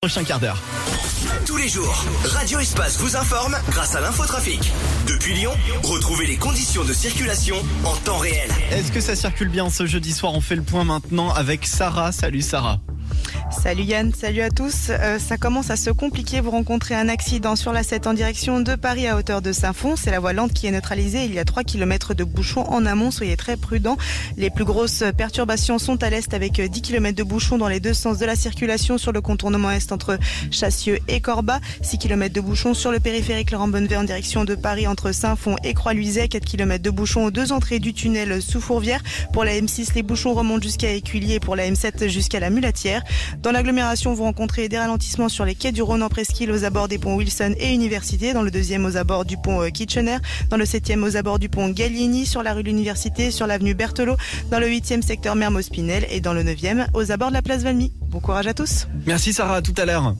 Prochain quart d'heure. Tous les jours, Radio Espace vous informe grâce à l'infotrafic. Depuis Lyon, retrouvez les conditions de circulation en temps réel. Est-ce que ça circule bien ce jeudi soir? On fait le point maintenant avec Sarah. Salut Sarah. Salut Yann, salut à tous. Ça commence à se compliquer. Vous rencontrez un accident sur la 7 en direction de Paris à hauteur de Saint-Fond. C'est la voie lente qui est neutralisée. Il y a 3 km de bouchons en amont. Soyez très prudents. Les plus grosses perturbations sont à l'est avec 10 km de bouchons dans les deux sens de la circulation sur le contournement est entre Chassieux et Corba. 6 km de bouchons sur le périphérique Laurent Bonnevet en direction de Paris entre Saint-Fond et Croix-Luiset. 4 km de bouchons aux deux entrées du tunnel sous Fourvière. Pour la M6, les bouchons remontent jusqu'à Éculier et pour la M7 jusqu'à la Mulatière. Dans l'agglomération, vous rencontrez des ralentissements sur les quais du Rhône en presqu'île aux abords des ponts Wilson et Université, dans le 2e aux abords du pont Kitchener, dans le 7e aux abords du pont Gallieni, sur la rue de l'Université, sur l'avenue Berthelot, dans le 8e secteur Mermoz-Pinel et dans le 9e aux abords de la place Valmy. Bon courage à tous. Merci Sarah, à tout à l'heure.